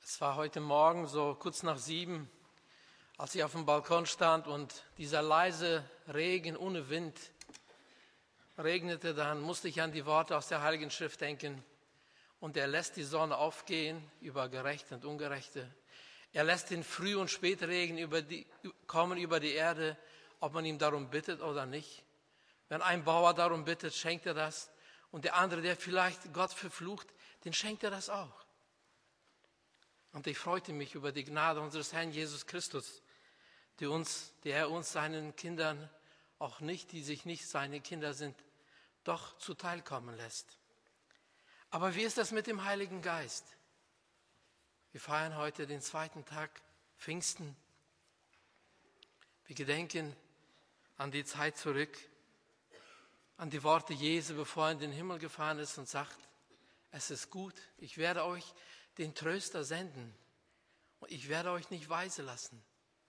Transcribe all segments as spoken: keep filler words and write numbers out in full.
Es war heute Morgen so kurz nach sieben, als ich auf dem Balkon stand und dieser leise Regen ohne Wind regnete, dann musste ich an die Worte aus der Heiligen Schrift denken. Und er lässt die Sonne aufgehen über Gerechte und Ungerechte. Er lässt den Früh- und Spätregen über die, kommen über die Erde, ob man ihm darum bittet oder nicht. Wenn ein Bauer darum bittet, schenkt er das. Und der andere, der vielleicht Gott verflucht, den schenkt er das auch. Und ich freute mich über die Gnade unseres Herrn Jesus Christus, die, uns, die er uns seinen Kindern, auch nicht, die sich nicht seine Kinder sind, doch zuteilkommen lässt. Aber wie ist das mit dem Heiligen Geist? Wir feiern heute den zweiten Tag Pfingsten. Wir gedenken an die Zeit zurück, an die Worte Jesu, bevor er in den Himmel gefahren ist und sagt, es ist gut, ich werde euch den Tröster senden und ich werde euch nicht weise lassen.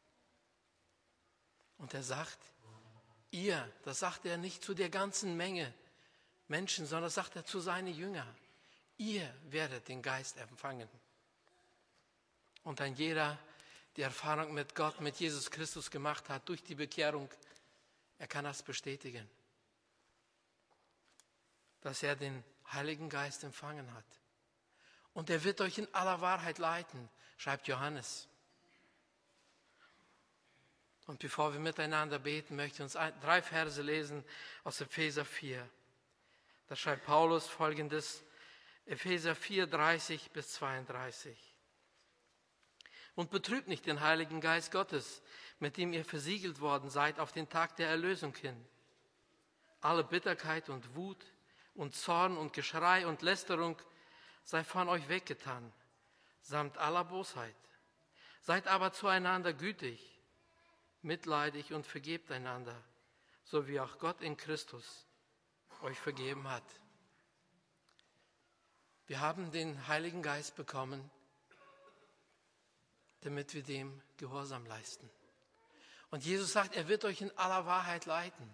Und er sagt, ihr, das sagt er nicht zu der ganzen Menge Menschen, sondern das sagt er zu seinen Jüngern, ihr werdet den Geist empfangen. Und ein jeder, die Erfahrung mit Gott, mit Jesus Christus gemacht hat, durch die Bekehrung, er kann das bestätigen, dass er den Heiligen Geist empfangen hat. Und er wird euch in aller Wahrheit leiten, schreibt Johannes. Und bevor wir miteinander beten, möchte ich uns ein, drei Verse lesen aus Epheser vier. Da schreibt Paulus Folgendes, Epheser vier, dreißig bis zweiunddreißig. Und betrübt nicht den Heiligen Geist Gottes, mit dem ihr versiegelt worden seid auf den Tag der Erlösung hin. Alle Bitterkeit und Wut und Zorn und Geschrei und Lästerung sei von euch weggetan, samt aller Bosheit. Seid aber zueinander gütig, mitleidig und vergebt einander, so wie auch Gott in Christus euch vergeben hat. Wir haben den Heiligen Geist bekommen, damit wir dem Gehorsam leisten. Und Jesus sagt, er wird euch in aller Wahrheit leiten.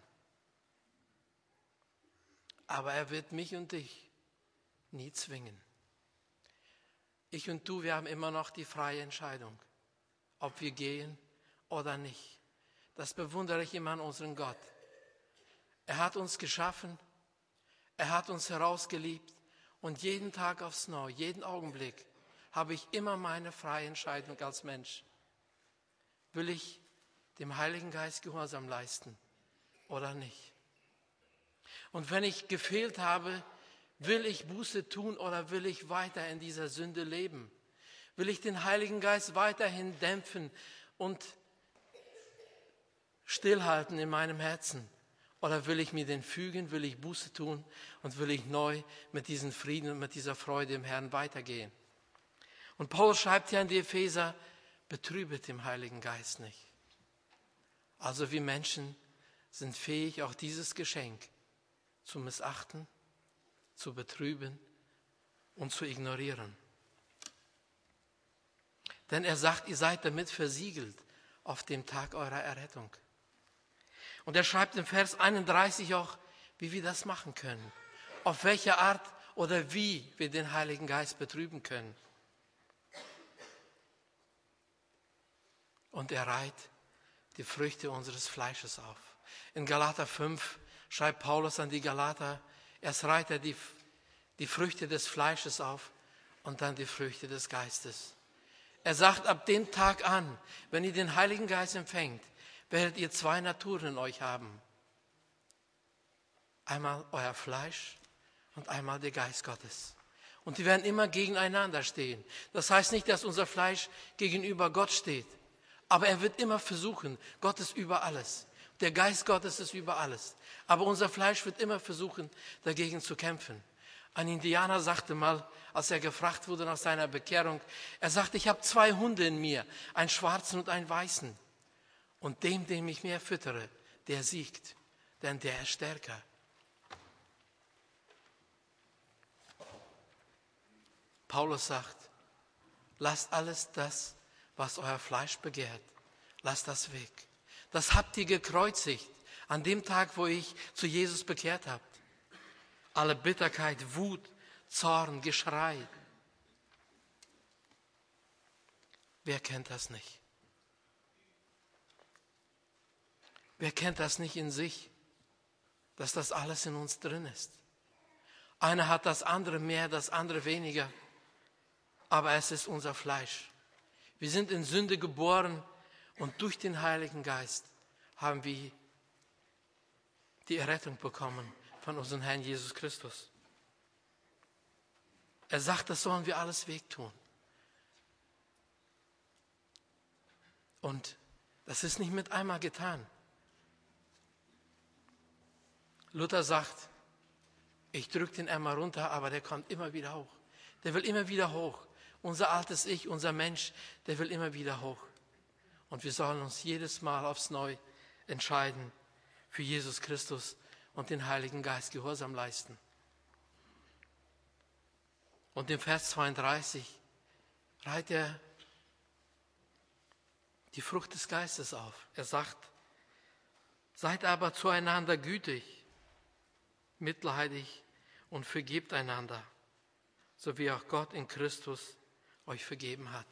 Aber er wird mich und dich nie zwingen. Ich und du, wir haben immer noch die freie Entscheidung, ob wir gehen oder nicht. Das bewundere ich immer an unseren Gott. Er hat uns geschaffen, er hat uns herausgeliebt und jeden Tag aufs Neue, jeden Augenblick habe ich immer meine freie Entscheidung als Mensch. Will ich dem Heiligen Geist Gehorsam leisten oder nicht? Und wenn ich gefehlt habe, will ich Buße tun oder will ich weiter in dieser Sünde leben? Will ich den Heiligen Geist weiterhin dämpfen und stillhalten in meinem Herzen? Oder will ich mir den fügen, will ich Buße tun und will ich neu mit diesem Frieden und mit dieser Freude im Herrn weitergehen? Und Paulus schreibt hier an die Epheser, betrübet den Heiligen Geist nicht. Also wir Menschen sind fähig, auch dieses Geschenk zu missachten, zu betrüben und zu ignorieren. Denn er sagt, ihr seid damit versiegelt auf dem Tag eurer Errettung. Und er schreibt im Vers einunddreißig auch, wie wir das machen können. Auf welche Art oder wie wir den Heiligen Geist betrüben können. Und er reiht die Früchte unseres Fleisches auf. In Galater fünf schreibt Paulus an die Galater, erst reiht er die, die Früchte des Fleisches auf und dann die Früchte des Geistes. Er sagt, ab dem Tag an, wenn ihr den Heiligen Geist empfängt, werdet ihr zwei Naturen in euch haben. Einmal euer Fleisch und einmal der Geist Gottes. Und die werden immer gegeneinander stehen. Das heißt nicht, dass unser Fleisch gegenüber Gott steht. Aber er wird immer versuchen, Gott ist über alles. Der Geist Gottes ist über alles. Aber unser Fleisch wird immer versuchen, dagegen zu kämpfen. Ein Indianer sagte mal, als er gefragt wurde nach seiner Bekehrung, er sagte, ich habe zwei Hunde in mir, einen schwarzen und einen weißen. Und dem, dem ich mehr füttere, der siegt, denn der ist stärker. Paulus sagt, lasst alles das, was euer Fleisch begehrt, lasst das weg. Das habt ihr gekreuzigt an dem Tag, wo ich zu Jesus bekehrt habt. Alle Bitterkeit, Wut, Zorn, Geschrei. Wer kennt das nicht? Wer kennt das nicht in sich, dass das alles in uns drin ist? Einer hat das andere mehr, das andere weniger, aber es ist unser Fleisch. Wir sind in Sünde geboren und durch den Heiligen Geist haben wir die Errettung bekommen von unserem Herrn Jesus Christus. Er sagt, das sollen wir alles wegtun. Und das ist nicht mit einmal getan. Luther sagt, ich drücke den einmal runter, aber der kommt immer wieder hoch. Der will immer wieder hoch. Unser altes Ich, unser Mensch, der will immer wieder hoch. Und wir sollen uns jedes Mal aufs Neue entscheiden, für Jesus Christus und den Heiligen Geist Gehorsam leisten. Und im Vers zweiunddreißig reiht er die Frucht des Geistes auf. Er sagt, seid aber zueinander gütig, mitleidig und vergebt einander, so wie auch Gott in Christus euch vergeben hat.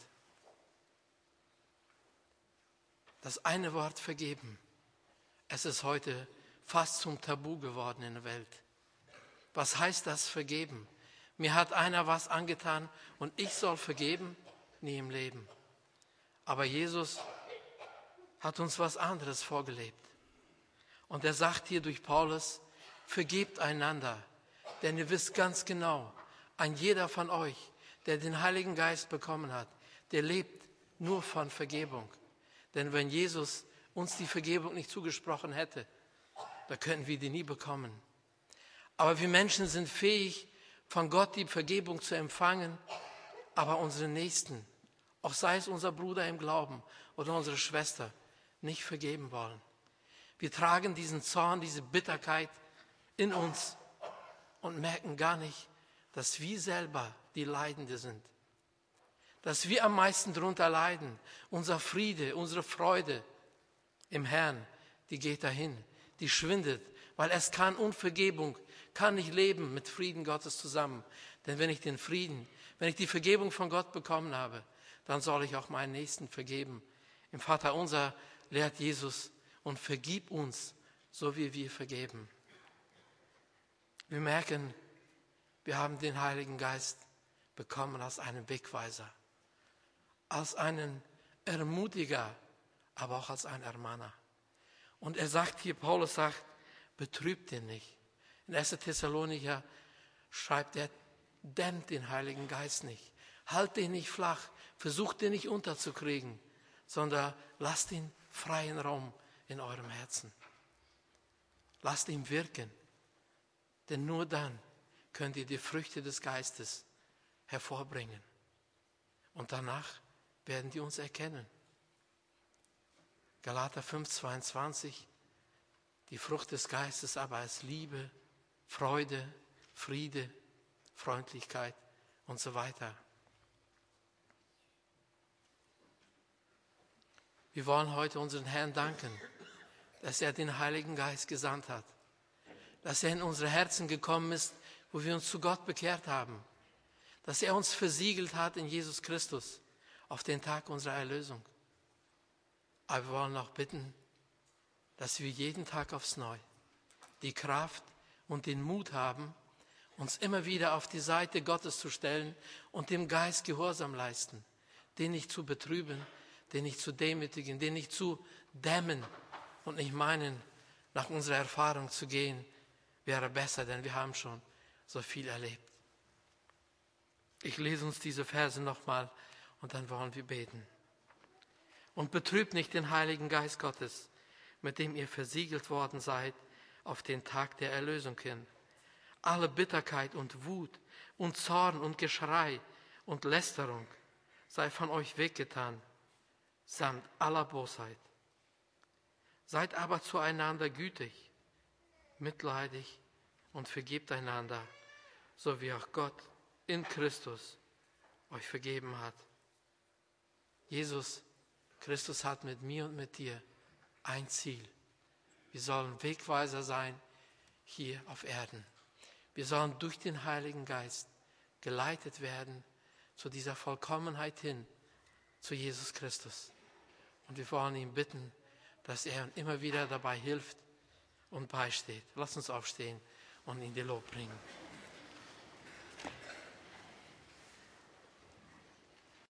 Das eine Wort vergeben, es ist heute fast zum Tabu geworden in der Welt. Was heißt das vergeben? Mir hat einer was angetan und ich soll vergeben? Nie im Leben. Aber Jesus hat uns was anderes vorgelebt. Und er sagt hier durch Paulus, vergebt einander, denn ihr wisst ganz genau, ein jeder von euch, der den Heiligen Geist bekommen hat, der lebt nur von Vergebung. Denn wenn Jesus uns die Vergebung nicht zugesprochen hätte, da könnten wir die nie bekommen. Aber wir Menschen sind fähig, von Gott die Vergebung zu empfangen, aber unseren Nächsten, auch sei es unser Bruder im Glauben oder unsere Schwester, nicht vergeben wollen. Wir tragen diesen Zorn, diese Bitterkeit in uns und merken gar nicht, dass wir selber die Leidende sind. Dass wir am meisten darunter leiden. Unser Friede, unsere Freude im Herrn, die geht dahin, die schwindet, weil es kann Unvergebung, kann nicht leben mit Frieden Gottes zusammen. Denn wenn ich den Frieden, wenn ich die Vergebung von Gott bekommen habe, dann soll ich auch meinen Nächsten vergeben. Im Vaterunser lehrt Jesus, und vergib uns, so wie wir vergeben. Wir merken, wir haben den Heiligen Geist bekommen als einen Wegweiser, als einen Ermutiger, aber auch als einen Ermahner. Und er sagt hier, Paulus sagt, betrübt ihn nicht. In erster Thessalonicher schreibt er, dämmt den Heiligen Geist nicht. Halt ihn nicht flach, versucht ihn nicht unterzukriegen, sondern lasst ihn freien Raum in eurem Herzen. Lasst ihn wirken, denn nur dann könnt ihr die Früchte des Geistes hervorbringen. Und danach werden die uns erkennen. Galater fünf, zweiundzwanzig, die Frucht des Geistes aber ist Liebe, Freude, Friede, Freundlichkeit und so weiter. Wir wollen heute unseren Herrn danken, dass er den Heiligen Geist gesandt hat, dass er in unsere Herzen gekommen ist, wo wir uns zu Gott bekehrt haben, dass er uns versiegelt hat in Jesus Christus auf den Tag unserer Erlösung. Aber wir wollen auch bitten, dass wir jeden Tag aufs Neue die Kraft und den Mut haben, uns immer wieder auf die Seite Gottes zu stellen und dem Geist Gehorsam leisten, den nicht zu betrüben, den nicht zu demütigen, den nicht zu dämmen und nicht meinen, nach unserer Erfahrung zu gehen, wäre besser, denn wir haben schon so viel erlebt. Ich lese uns diese Verse nochmal und dann wollen wir beten. Und betrübt nicht den Heiligen Geist Gottes, mit dem ihr versiegelt worden seid auf den Tag der Erlösung hin. Alle Bitterkeit und Wut und Zorn und Geschrei und Lästerung sei von euch weggetan, samt aller Bosheit. Seid aber zueinander gütig, mitleidig und vergebt einander, so wie auch Gott in Christus euch vergeben hat. Jesus Christus hat mit mir und mit dir ein Ziel. Wir sollen Wegweiser sein hier auf Erden. Wir sollen durch den Heiligen Geist geleitet werden zu dieser Vollkommenheit hin, zu Jesus Christus. Und wir wollen ihn bitten, dass er immer wieder dabei hilft und beisteht. Lass uns aufstehen und in die Lob bringen.